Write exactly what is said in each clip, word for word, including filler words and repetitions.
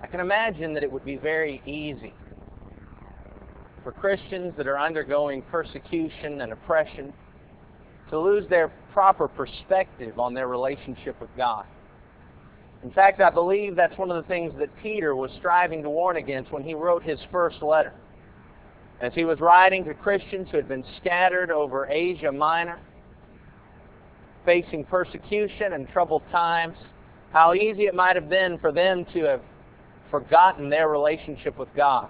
can imagine that it would be very easy for Christians that are undergoing persecution and oppression to lose their proper perspective on their relationship with God. In fact, I believe that's one of the things that Peter was striving to warn against when he wrote his first letter. As he was writing to Christians who had been scattered over Asia Minor, facing persecution and troubled times, how easy it might have been for them to have forgotten their relationship with God,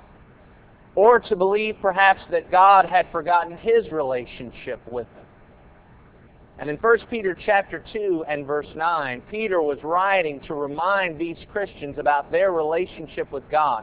or to believe perhaps that God had forgotten His relationship with them. And in First Peter chapter two and verse nine, Peter was writing to remind these Christians about their relationship with God.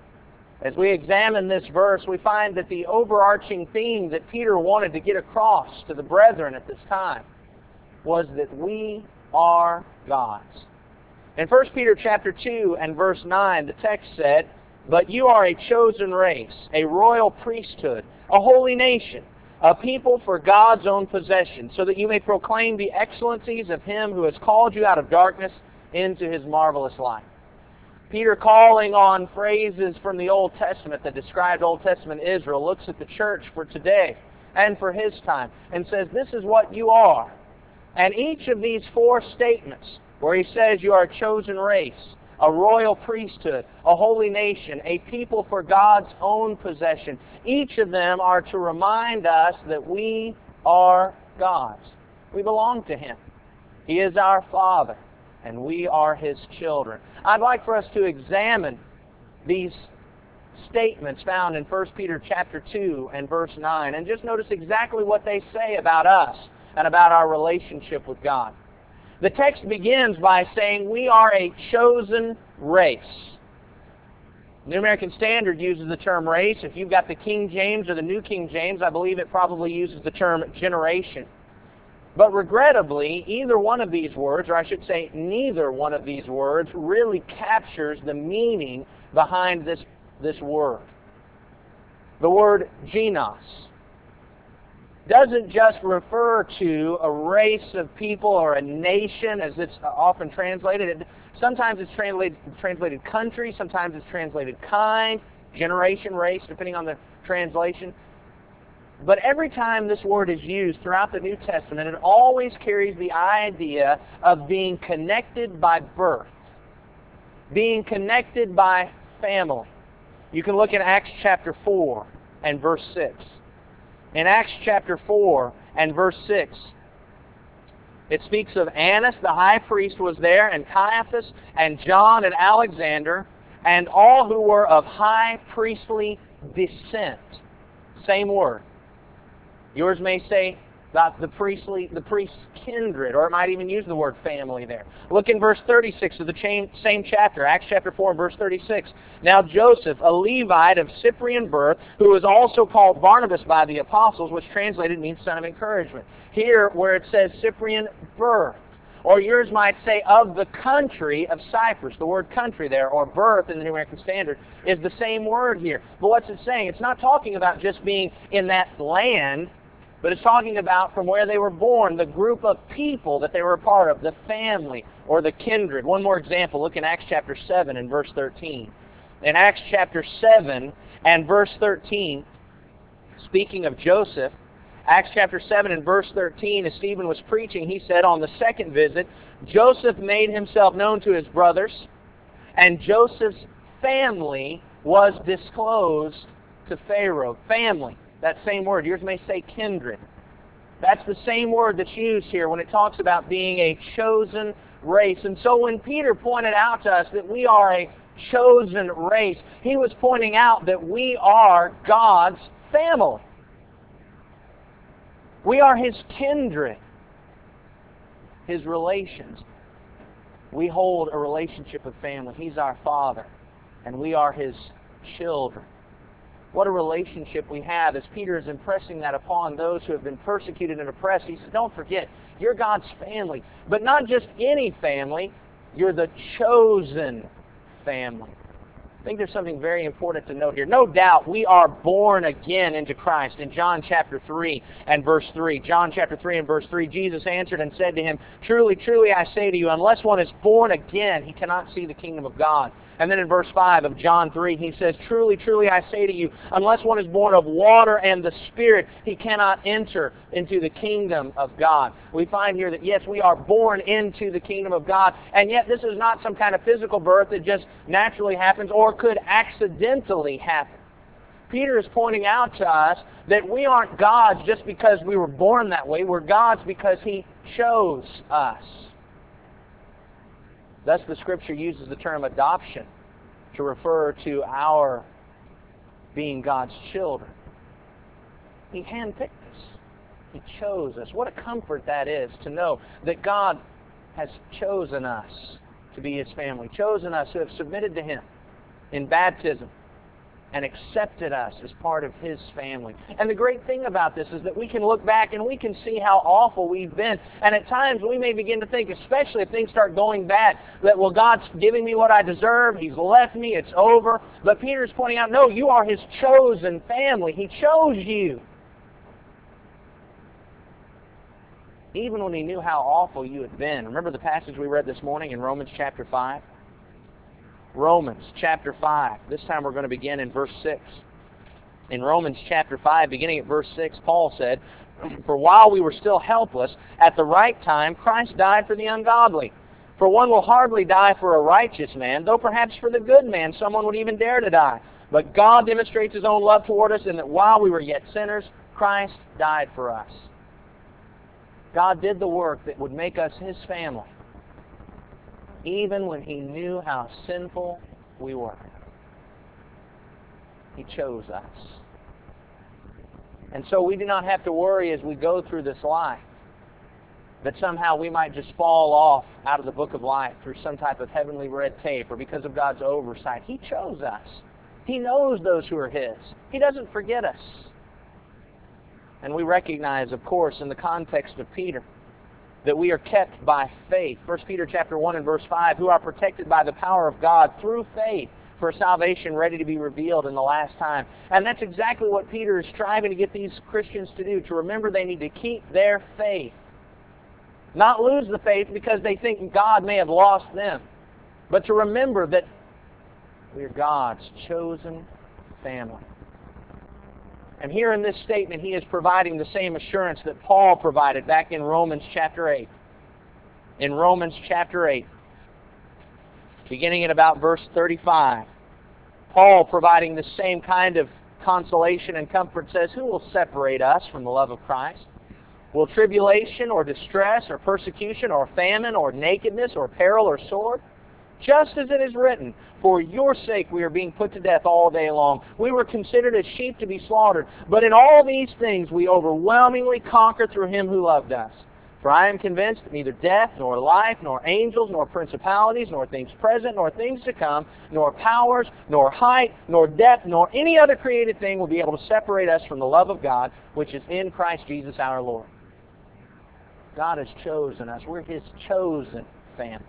As we examine this verse, we find that the overarching theme that Peter wanted to get across to the brethren at this time was that we are God's. In First Peter chapter two and verse nine, the text said, "But you are a chosen race, a royal priesthood, a holy nation, a people for God's own possession, so that you may proclaim the excellencies of Him who has called you out of darkness into His marvelous light." Peter, calling on phrases from the Old Testament that described Old Testament Israel, looks at the church for today and for his time and says, this is what you are. And each of these four statements, where he says you are a chosen race, a royal priesthood, a holy nation, a people for God's own possession, each of them are to remind us that we are God's. We belong to Him. He is our Father, and we are His children. I'd like for us to examine these statements found in First Peter chapter two and verse nine, and just notice exactly what they say about us and about our relationship with God. The text begins by saying we are a chosen race. New American Standard uses the term race. If you've got the King James or the New King James, I believe it probably uses the term generation. But regrettably, either one of these words, or I should say neither one of these words, really captures the meaning behind this, this word. The word genos doesn't just refer to a race of people or a nation, as it's often translated. It, sometimes it's translated, translated country, sometimes it's translated kind, generation, race, depending on the translation. But every time this word is used throughout the New Testament, it always carries the idea of being connected by birth, being connected by family. You can look at Acts chapter four and verse six. In Acts chapter four and verse six, it speaks of Annas, the high priest, was there, and Caiaphas, and John, and Alexander, and all who were of high priestly descent. Same word. Yours may say about the priestly, the priest's kindred, or it might even use the word family there. Look in verse thirty-six of the same chapter, Acts chapter four and verse thirty-six. "Now Joseph, a Levite of Cyprian birth, who was also called Barnabas by the apostles," which translated means son of encouragement. Here, where it says Cyprian birth, or yours might say of the country of Cyprus. The word country there, or birth in the New American Standard, is the same word here. But what's it saying? It's not talking about just being in that land, but it's talking about from where they were born, the group of people that they were a part of, the family or the kindred. One more example. Look in Acts chapter seven and verse thirteen. In Acts chapter seven and verse thirteen, speaking of Joseph, Acts chapter seven and verse thirteen, as Stephen was preaching, he said, on the second visit, Joseph made himself known to his brothers, and Joseph's family was disclosed to Pharaoh. Family. That same word. Yours may say kindred. That's the same word that's used here when it talks about being a chosen race. And so when Peter pointed out to us that we are a chosen race, he was pointing out that we are God's family. We are His kindred, His relations. We hold a relationship with family. He's our Father, and we are His children. What a relationship we have, as Peter is impressing that upon those who have been persecuted and oppressed. He says, don't forget, you're God's family. But not just any family, you're the chosen family. I think there's something very important to note here. No doubt we are born again into Christ. In John chapter three and verse three, John chapter three and verse three, Jesus answered and said to him, "Truly, truly, I say to you, unless one is born again, he cannot see the kingdom of God." And then in verse five of John three, he says, "Truly, truly, I say to you, unless one is born of water and the Spirit, he cannot enter into the kingdom of God." We find here that, yes, we are born into the kingdom of God, and yet this is not some kind of physical birth that just naturally happens or could accidentally happen. Peter is pointing out to us that we aren't gods just because we were born that way. We're gods because He chose us. Thus the Scripture uses the term adoption to refer to our being God's children. He handpicked us. He chose us. What a comfort that is to know that God has chosen us to be His family, chosen us who have submitted to Him in baptism, and accepted us as part of His family. And the great thing about this is that we can look back and we can see how awful we've been. And at times we may begin to think, especially if things start going bad, that, well, God's giving me what I deserve, He's left me, it's over. But Peter's pointing out, no, you are His chosen family. He chose you. Even when He knew how awful you had been. Remember the passage we read this morning in Romans chapter five? Romans chapter five. This time we're going to begin in verse six. In Romans chapter five, beginning at verse six, Paul said, "For while we were still helpless, at the right time Christ died for the ungodly. For one will hardly die for a righteous man, though perhaps for the good man someone would even dare to die. But God demonstrates His own love toward us in that while we were yet sinners, Christ died for us." God did the work that would make us His family, even when He knew how sinful we were. He chose us. And so we do not have to worry as we go through this life that somehow we might just fall off out of the book of life through some type of heavenly red tape or because of God's oversight. He chose us. He knows those who are His. He doesn't forget us. And we recognize, of course, in the context of Peter, that we are kept by faith. First Peter chapter one and verse five, "Who are protected by the power of God through faith for salvation ready to be revealed in the last time." And that's exactly what Peter is striving to get these Christians to do, to remember they need to keep their faith. Not lose the faith because they think God may have lost them, but to remember that we are God's chosen family. And here in this statement, he is providing the same assurance that Paul provided back in Romans chapter eight. In Romans chapter eight, beginning at about verse thirty-five, Paul, providing the same kind of consolation and comfort, says, "Who will separate us from the love of Christ? Will tribulation or distress or persecution or famine or nakedness or peril or sword? Just as it is written, for your sake we are being put to death all day long. We were considered as sheep to be slaughtered. But in all these things we overwhelmingly conquer through Him who loved us. For I am convinced that neither death, nor life, nor angels, nor principalities, nor things present, nor things to come, nor powers, nor height, nor depth, nor any other created thing will be able to separate us from the love of God, which is in Christ Jesus our Lord." God has chosen us. We're His chosen family.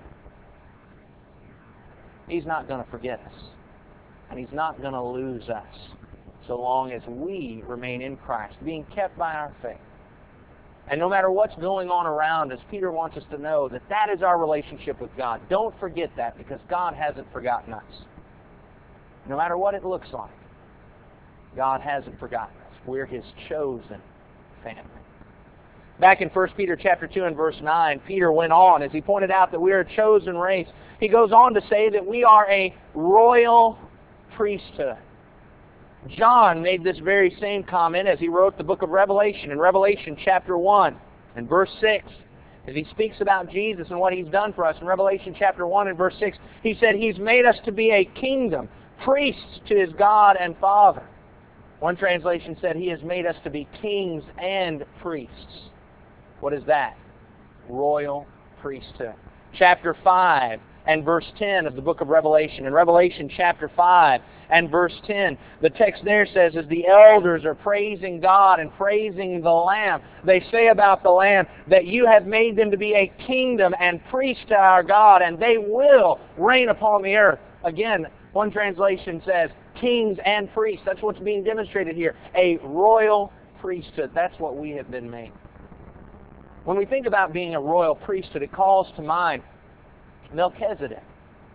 He's not going to forget us. And He's not going to lose us so long as we remain in Christ, being kept by our faith. And no matter what's going on around us, Peter wants us to know that that is our relationship with God. Don't forget that, because God hasn't forgotten us. No matter what it looks like, God hasn't forgotten us. We're His chosen family. Back in First Peter chapter two and verse nine, Peter went on, as he pointed out that we are a chosen race. He goes on to say that we are a royal priesthood. John made this very same comment as he wrote the book of Revelation. In Revelation chapter one and verse six, as he speaks about Jesus and what He's done for us, in Revelation chapter one and verse six, he said, "He's made us to be a kingdom, priests to His God and Father." One translation said, "He has made us to be kings and priests." What is that? Royal priesthood. Chapter five and verse ten of the book of Revelation. In Revelation chapter five and verse ten, the text there says, as the elders are praising God and praising the Lamb, they say about the Lamb that you have made them to be a kingdom and priests to our God, and they will reign upon the earth. Again, one translation says kings and priests. That's what's being demonstrated here. A royal priesthood. That's what we have been made. When we think about being a royal priesthood, it calls to mind Melchizedek.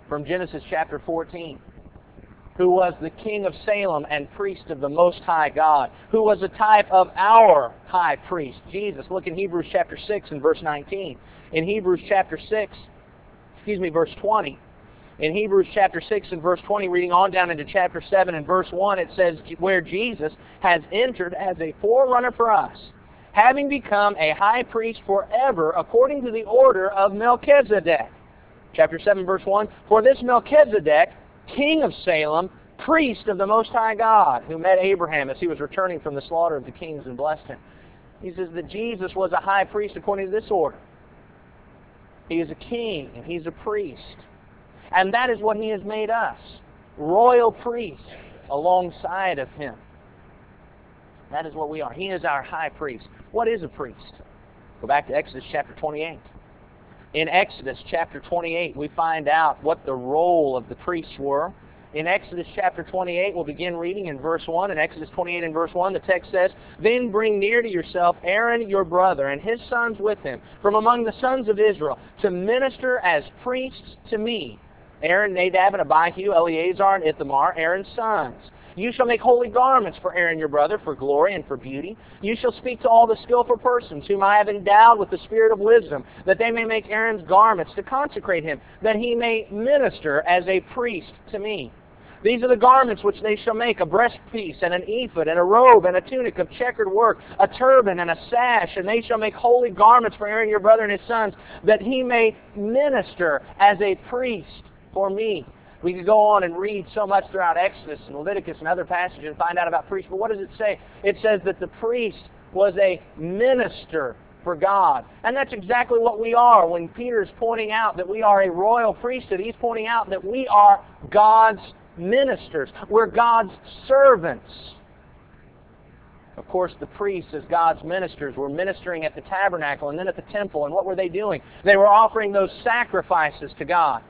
from Genesis chapter fourteen, who was the king of Salem and priest of the Most High God, who was a type of our high priest, Jesus. Look in Hebrews chapter six and verse nineteen. In Hebrews chapter six, excuse me, verse twenty. In Hebrews chapter six and verse twenty, reading on down into chapter seven and verse one, it says, where Jesus has entered as a forerunner for us, having become a high priest forever according to the order of Melchizedek. Chapter seven, verse one, for this Melchizedek, king of Salem, priest of the Most High God, who met Abraham as he was returning from the slaughter of the kings and blessed him. He says that Jesus was a high priest according to this order. He is a king and he's a priest. And that is what he has made us, royal priests alongside of him. That is what we are. He is our high priest. What is a priest? Go back to Exodus chapter twenty-eight. In Exodus chapter twenty-eight, we find out what the role of the priests were. In Exodus chapter twenty-eight, we'll begin reading in verse one. In Exodus twenty-eight and verse one, the text says, then bring near to yourself Aaron your brother and his sons with him from among the sons of Israel to minister as priests to me. Aaron, Nadab, and Abihu, Eleazar, and Ithamar, Aaron's sons. You shall make holy garments for Aaron your brother, for glory and for beauty. You shall speak to all the skillful persons whom I have endowed with the spirit of wisdom, that they may make Aaron's garments to consecrate him, that he may minister as a priest to me. These are the garments which they shall make, a breastpiece, and an ephod, and a robe, and a tunic of checkered work, a turban, and a sash, and they shall make holy garments for Aaron your brother and his sons, that he may minister as a priest for me. We could go on and read so much throughout Exodus and Leviticus and other passages and find out about priests, but what does it say? It says that the priest was a minister for God. And that's exactly what we are. When Peter is pointing out that we are a royal priesthood, he's pointing out that we are God's ministers. We're God's servants. Of course, the priests, as God's ministers, were ministering at the tabernacle and then at the temple. And what were they doing? They were offering those sacrifices to God.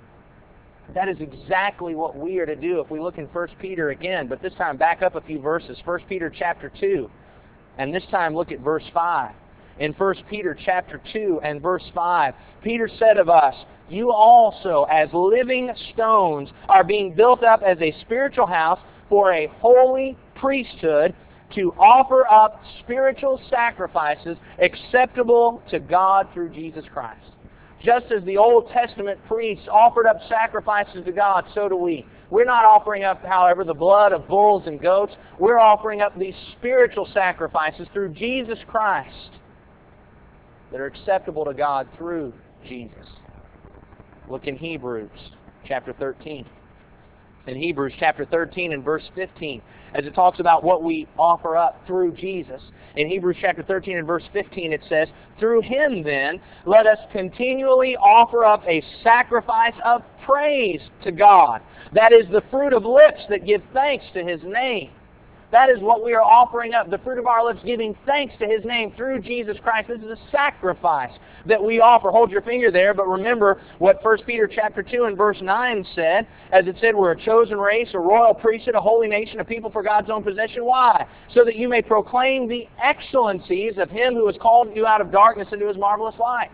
That is exactly what we are to do if we look in First Peter again, but this time back up a few verses. First Peter chapter two, and this time look at verse five. In First Peter chapter two and verse five, Peter said of us, you also as living stones are being built up as a spiritual house for a holy priesthood to offer up spiritual sacrifices acceptable to God through Jesus Christ. Just as the Old Testament priests offered up sacrifices to God, so do we. We're not offering up, however, the blood of bulls and goats. We're offering up these spiritual sacrifices through Jesus Christ that are acceptable to God through Jesus. Look in Hebrews chapter thirteen. In Hebrews chapter thirteen and verse fifteen, as it talks about what we offer up through Jesus. In Hebrews chapter thirteen and verse fifteen it says, through him then, let us continually offer up a sacrifice of praise to God. That is the fruit of lips that give thanks to his name. That is what we are offering up, the fruit of our lips, giving thanks to his name through Jesus Christ. This is a sacrifice that we offer. Hold your finger there, but remember what First Peter chapter two and verse nine said. As it said, we're a chosen race, a royal priesthood, a holy nation, a people for God's own possession. Why? So that you may proclaim the excellencies of him who has called you out of darkness into his marvelous light.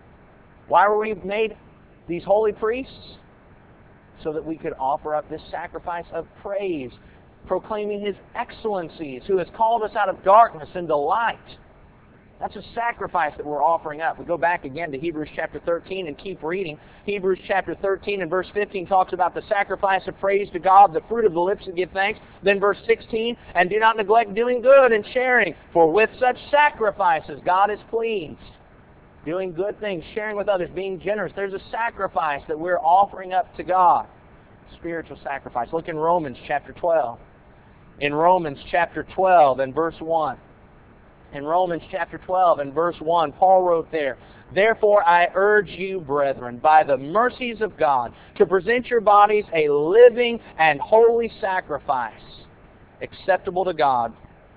Why were we made these holy priests? So that we could offer up this sacrifice of praise, proclaiming his excellencies, who has called us out of darkness into light. That's a sacrifice that we're offering up. We go back again to Hebrews chapter thirteen and keep reading. Hebrews chapter thirteen and verse fifteen talks about the sacrifice of praise to God, the fruit of the lips that give thanks. Then verse sixteen, and do not neglect doing good and sharing, for with such sacrifices God is pleased. Doing good things, sharing with others, being generous. There's a sacrifice that we're offering up to God. Spiritual sacrifice. Look in Romans chapter twelve. In Romans chapter twelve and verse one. In Romans chapter twelve and verse one, Paul wrote there, therefore I urge you, brethren, by the mercies of God, to present your bodies a living and holy sacrifice, acceptable to God,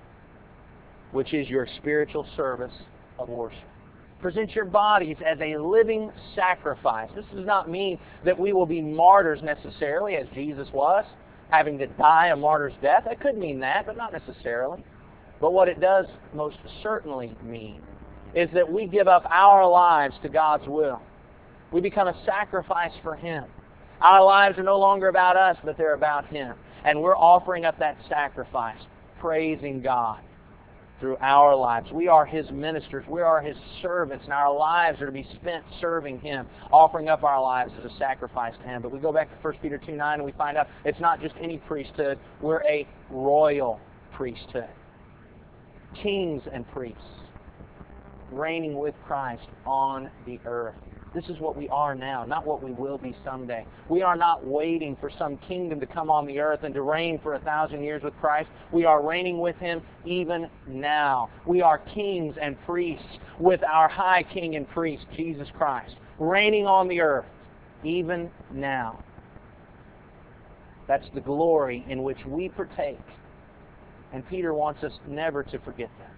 which is your spiritual service of worship. Present your bodies as a living sacrifice. This does not mean that we will be martyrs necessarily, as Jesus was, having to die a martyr's death. It could mean that, but not necessarily. But what it does most certainly mean is that we give up our lives to God's will. We become a sacrifice for him. Our lives are no longer about us, but they're about Him. And we're offering up that sacrifice, praising God through our lives. We are His ministers. We are His servants, and our lives are to be spent serving Him, offering up our lives as a sacrifice to Him. But we go back to First Peter two nine, and we find out it's not just any priesthood. We're a royal priesthood. Kings and priests, reigning with Christ on the earth. This is what we are now, not what we will be someday. We are not waiting for some kingdom to come on the earth and to reign for a thousand years with Christ. We are reigning with Him even now. We are kings and priests with our high King and priest, Jesus Christ, reigning on the earth even now. That's the glory in which we partake. And Peter wants us never to forget that.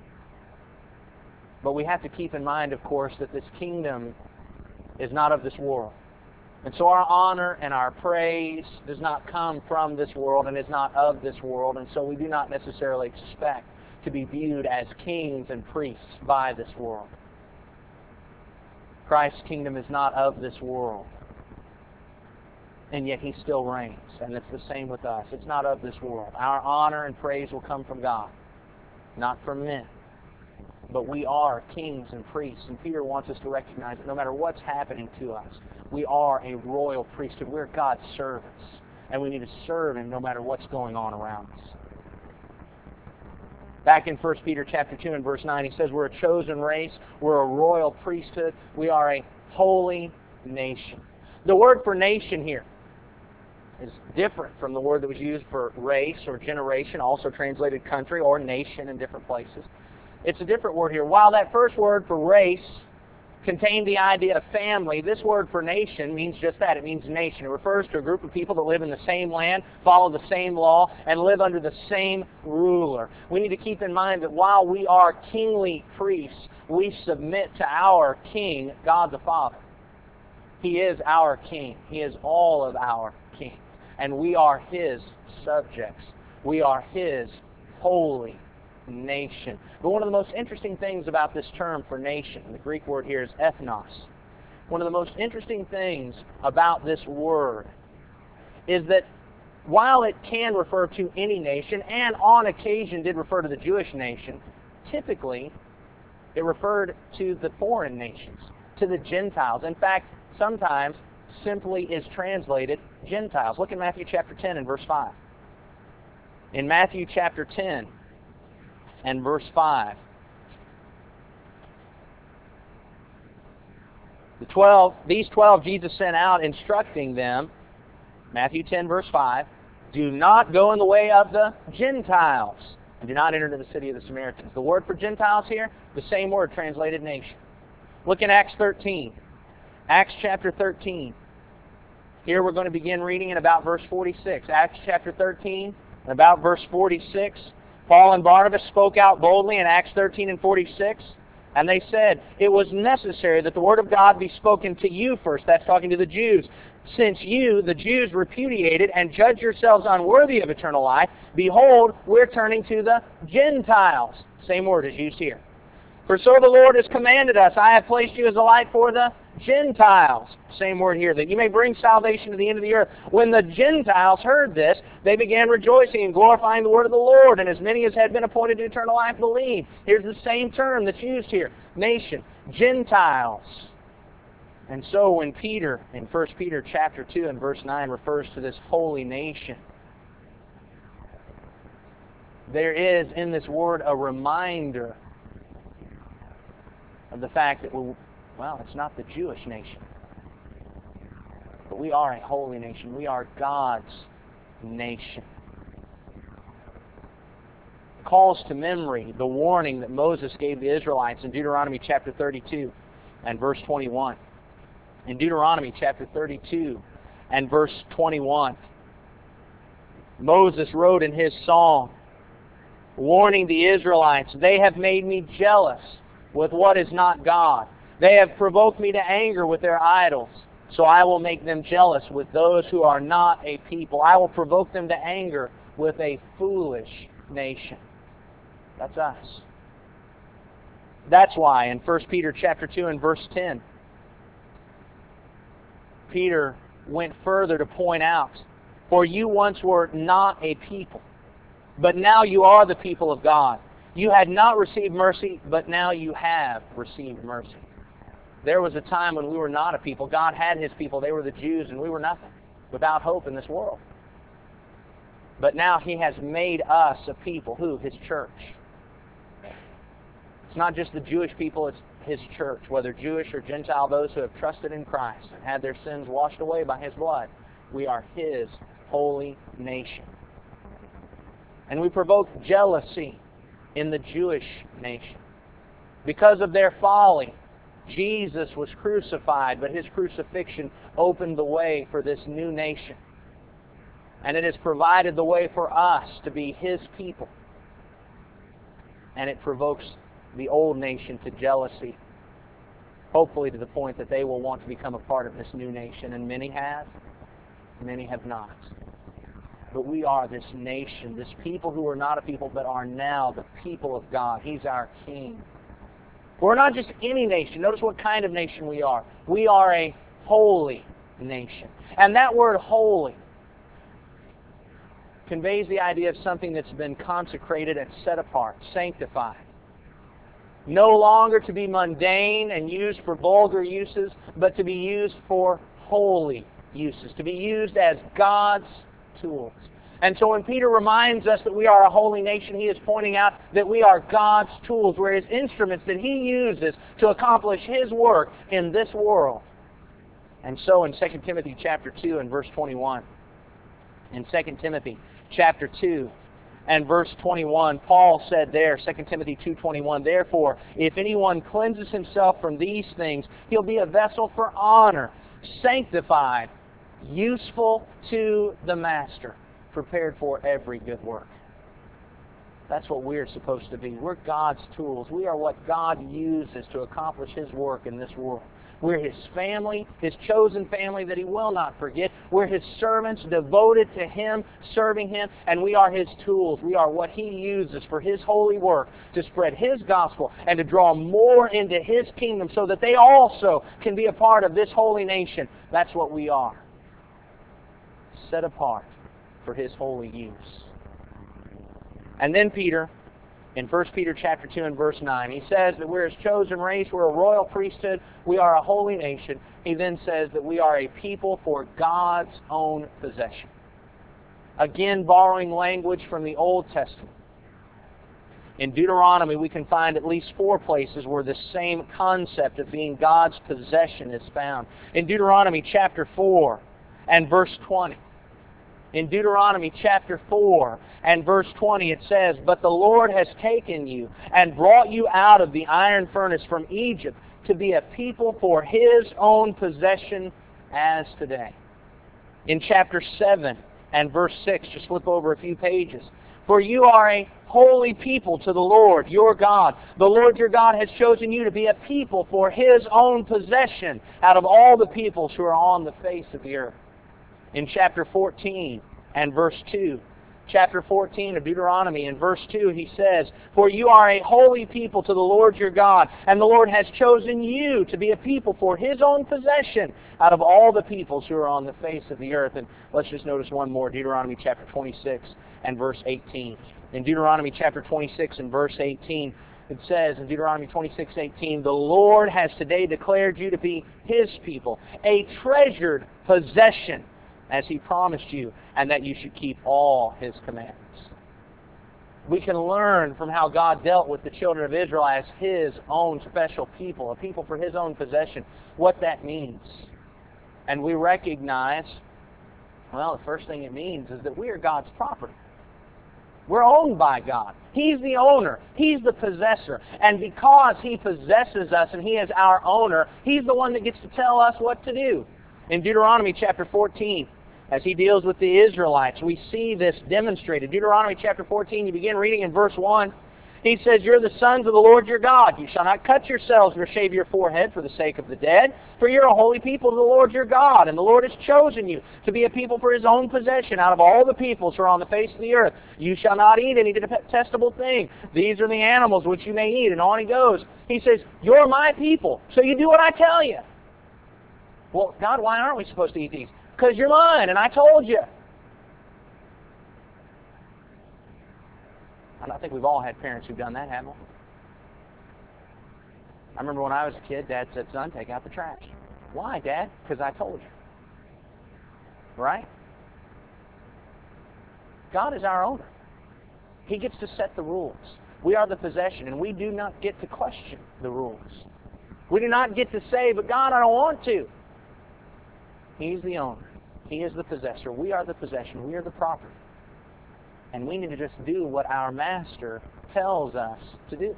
But we have to keep in mind, of course, that this kingdom is not of this world. And so our honor and our praise does not come from this world and is not of this world. And so we do not necessarily expect to be viewed as kings and priests by this world. Christ's kingdom is not of this world. And yet He still reigns. And it's the same with us. It's not of this world. Our honor and praise will come from God, not from men. But we are kings and priests, and Peter wants us to recognize that no matter what's happening to us, we are a royal priesthood. We're God's servants, and we need to serve Him no matter what's going on around us. Back in First Peter chapter two and verse nine, he says we're a chosen race, we're a royal priesthood, we are a holy nation. The word for nation here is different from the word that was used for race or generation, also translated country or nation in different places. It's a different word here. While that first word for race contained the idea of family, this word for nation means just that. It means nation. It refers to a group of people that live in the same land, follow the same law, and live under the same ruler. We need to keep in mind that while we are kingly priests, we submit to our King, God the Father. He is our King. He is all of our King. And we are His subjects. We are His holy nation. But one of the most interesting things about this term for nation, the Greek word here is ethnos. One of the most interesting things about this word is that while it can refer to any nation, and on occasion did refer to the Jewish nation, typically it referred to the foreign nations, to the Gentiles. In fact, sometimes simply is translated Gentiles. Look at Matthew chapter ten and verse five. In Matthew chapter ten and verse five, the twelve, these twelve Jesus sent out, instructing them, Matthew ten verse five, do not go in the way of the Gentiles, and do not enter into the city of the Samaritans. The word for Gentiles here, the same word translated nation. Look in Acts thirteen. Acts chapter thirteen. Here we're going to begin reading in about verse forty-six. Acts chapter thirteen, and about verse forty-six. Paul and Barnabas spoke out boldly in Acts thirteen and forty-six, and they said, it was necessary that the word of God be spoken to you first. That's talking to the Jews. Since you, the Jews, repudiated and judged yourselves unworthy of eternal life, behold, we're turning to the Gentiles. Same word is used here. For so the Lord has commanded us, I have placed you as a light for the Gentiles. Same word here, that you may bring salvation to the end of the earth. When the Gentiles heard this, they began rejoicing and glorifying the word of the Lord, and as many as had been appointed to eternal life believed. Here's the same term that's used here. Nation. Gentiles. And so when Peter, in First Peter chapter two and verse nine, refers to this holy nation, there is in this word a reminder of the fact that, we, well, it's not the Jewish nation, but we are a holy nation. We are God's nation. It calls to memory the warning that Moses gave the Israelites in Deuteronomy chapter thirty-two and verse twenty-one. In Deuteronomy chapter thirty-two and verse twenty-one, Moses wrote in his song, warning the Israelites, they have made me jealous with what is not God. They have provoked me to anger with their idols. So I will make them jealous with those who are not a people. I will provoke them to anger with a foolish nation. That's us. That's why in First Peter chapter two and verse ten, Peter went further to point out, for you once were not a people, but now you are the people of God. You had not received mercy, but now you have received mercy. There was a time when we were not a people. God had His people. They were the Jews, and we were nothing, without hope in this world. But now He has made us a people. Who? His church. It's not just the Jewish people, it's His church, whether Jewish or Gentile, those who have trusted in Christ and had their sins washed away by His blood. We are His holy nation. And we provoke jealousy in the Jewish nation. Because of their folly, Jesus was crucified, but His crucifixion opened the way for this new nation. And it has provided the way for us to be His people. And it provokes the old nation to jealousy, hopefully to the point that they will want to become a part of this new nation. And many have, many have not. But we are this nation, this people who are not a people, but are now the people of God. He's our King. We're not just any nation. Notice what kind of nation we are. We are a holy nation. And that word holy conveys the idea of something that's been consecrated and set apart, sanctified. No longer to be mundane and used for vulgar uses, but to be used for holy uses, to be used as God's tools. And so when Peter reminds us that we are a holy nation, he is pointing out that we are God's tools. We're His instruments that He uses to accomplish His work in this world. And so in Second Timothy chapter two and verse twenty-one, in Second Timothy chapter two and verse twenty-one, Paul said there, Second Timothy two twenty-one, therefore, if anyone cleanses himself from these things, he'll be a vessel for honor, sanctified, useful to the master, prepared for every good work. That's what we're supposed to be. We're God's tools. We are what God uses to accomplish His work in this world. We're His family, His chosen family that He will not forget. We're His servants devoted to Him, serving Him, and we are His tools. We are what He uses for His holy work to spread His gospel and to draw more into His kingdom so that they also can be a part of this holy nation. That's what we are. Set apart for His holy use. And then Peter, in First Peter chapter two and verse nine, he says that we're His chosen race, we're a royal priesthood, we are a holy nation. He then says that we are a people for God's own possession. Again, borrowing language from the Old Testament. In Deuteronomy, we can find at least four places where the same concept of being God's possession is found. In Deuteronomy chapter four and verse twenty. In Deuteronomy chapter four and verse twenty it says, but the Lord has taken you and brought you out of the iron furnace from Egypt to be a people for His own possession as today. In chapter seven and verse six, just flip over a few pages. For you are a holy people to the Lord your God. The Lord your God has chosen you to be a people for His own possession out of all the peoples who are on the face of the earth. In chapter fourteen and verse two, chapter fourteen of Deuteronomy in verse two, he says, for you are a holy people to the Lord your God, and the Lord has chosen you to be a people for His own possession out of all the peoples who are on the face of the earth. And let's just notice one more, Deuteronomy chapter twenty-six and verse eighteen. In Deuteronomy chapter twenty-six and verse eighteen, it says in Deuteronomy twenty-six eighteen, the Lord has today declared you to be His people, a treasured possession, as He promised you, and that you should keep all His commandments. We can learn from how God dealt with the children of Israel as His own special people, a people for His own possession, what that means. And we recognize, well, the first thing it means is that we are God's property. We're owned by God. He's the owner. He's the possessor. And because He possesses us and He is our owner, He's the one that gets to tell us what to do. In Deuteronomy chapter fourteen, as He deals with the Israelites, we see this demonstrated. Deuteronomy chapter fourteen, you begin reading in verse one. He says, you're the sons of the Lord your God. You shall not cut yourselves nor shave your forehead for the sake of the dead, for you're a holy people to the Lord your God, and the Lord has chosen you to be a people for His own possession out of all the peoples who are on the face of the earth. You shall not eat any detestable thing. These are the animals which you may eat. And on he goes. He says, you're my people, so you do what I tell you. Well, God, why aren't we supposed to eat these? because you're mine, and I told you. And I think we've all had parents who've done that, haven't we? I remember when I was a kid, Dad said, son, take out the trash. Why, Dad? Because I told you. Right? God is our owner. He gets to set the rules. We are the possession, and we do not get to question the rules. We do not get to say, but God, I don't want to. He's the owner. He is the possessor. We are the possession. We are the property. And we need to just do what our Master tells us to do.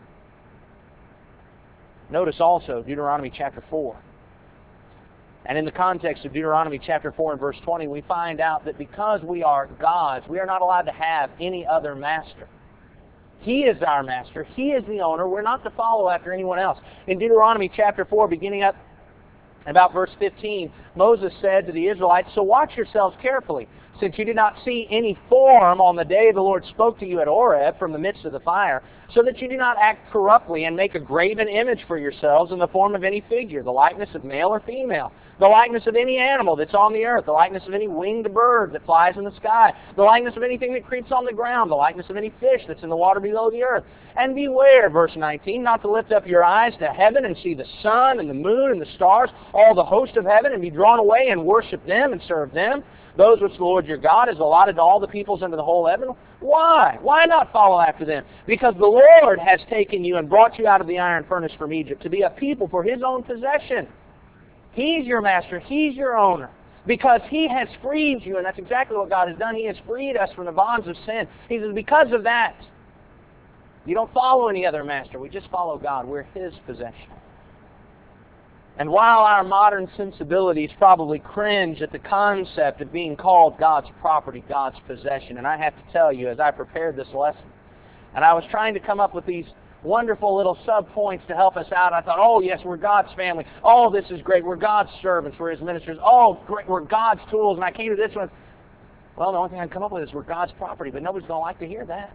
Notice also Deuteronomy chapter four. And in the context of Deuteronomy chapter four and verse twenty, we find out that because we are God's, we are not allowed to have any other master. He is our master. He is the owner. We're not to follow after anyone else. In Deuteronomy chapter four, beginning up about verse fifteen, Moses said to the Israelites, so watch yourselves carefully, since you did not see any form on the day the Lord spoke to you at Horeb from the midst of the fire, so that you do not act corruptly and make a graven image for yourselves in the form of any figure, the likeness of male or female, the likeness of any animal that's on the earth, the likeness of any winged bird that flies in the sky, the likeness of anything that creeps on the ground, the likeness of any fish that's in the water below the earth. And beware, verse nineteen, not to lift up your eyes to heaven and see the sun and the moon and the stars, all the host of heaven, and be drawn away and worship them and serve them, those which the Lord your God has allotted to all the peoples under the whole heaven. Why? Why not follow after them? Because the Lord has taken you and brought you out of the iron furnace from Egypt to be a people for His own possession. He's your master. He's your owner. Because He has freed you, and that's exactly what God has done. He has freed us from the bonds of sin. He says, because of that, you don't follow any other master. We just follow God. We're His possession. And while our modern sensibilities probably cringe at the concept of being called God's property, God's possession, and I have to tell you, as I prepared this lesson, and I was trying to come up with these wonderful little sub-points to help us out, I thought, oh, yes, we're God's family. Oh, this is great. We're God's servants. We're His ministers. Oh, great. We're God's tools. And I came to this one. Well, the only thing I can come up with is we're God's property, but nobody's going to like to hear that.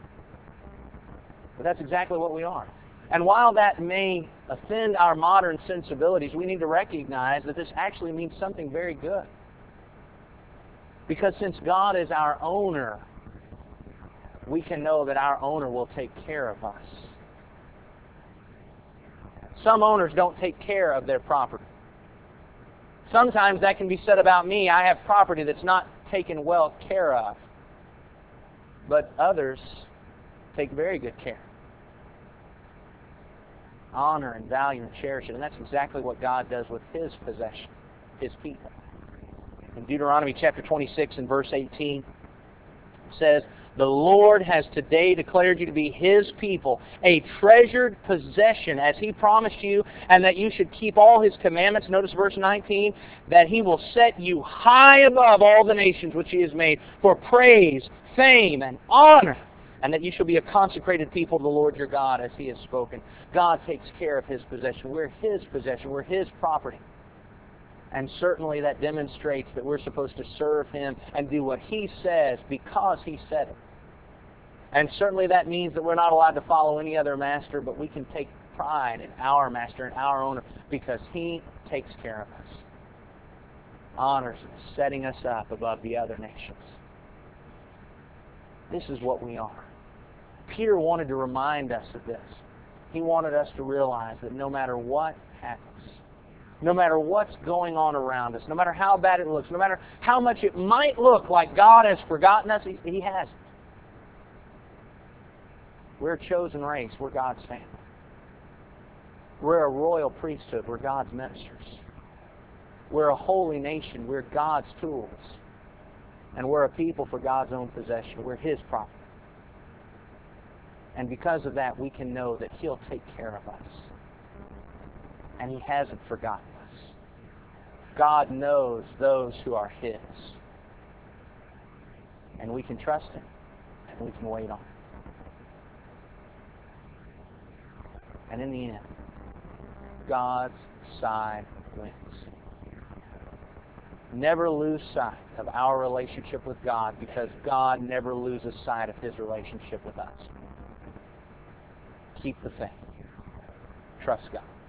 But that's exactly what we are. And while that may offend our modern sensibilities, we need to recognize that this actually means something very good. Because since God is our owner, we can know that our owner will take care of us. Some owners don't take care of their property. Sometimes that can be said about me. I have property that's not taken well care of. But others take very good care. Honor and value and cherish it. And that's exactly what God does with His possession, His people. In Deuteronomy chapter twenty-six and verse eighteen, it says, the Lord has today declared you to be His people, a treasured possession as He promised you, and that you should keep all His commandments. Notice verse nineteen, that He will set you high above all the nations which He has made for praise, fame, and honor, and that you shall be a consecrated people to the Lord your God as He has spoken. God takes care of His possession. We're His possession. We're His property. And certainly that demonstrates that we're supposed to serve Him and do what He says because He said it. And certainly that means that we're not allowed to follow any other master, but we can take pride in our master and our owner because He takes care of us. Honors us, setting us up above the other nations. This is what we are. Peter wanted to remind us of this. He wanted us to realize that no matter what happens, no matter what's going on around us, no matter how bad it looks, no matter how much it might look like God has forgotten us, He, he hasn't. We're a chosen race. We're God's family. We're a royal priesthood. We're God's ministers. We're a holy nation. We're God's tools. And we're a people for God's own possession. We're His property. And because of that, we can know that He'll take care of us. And He hasn't forgotten us. God knows those who are His. And we can trust Him. And we can wait on Him. And in the end, God's side wins. Never lose sight of our relationship with God, because God never loses sight of His relationship with us. Keep the faith. Trust God.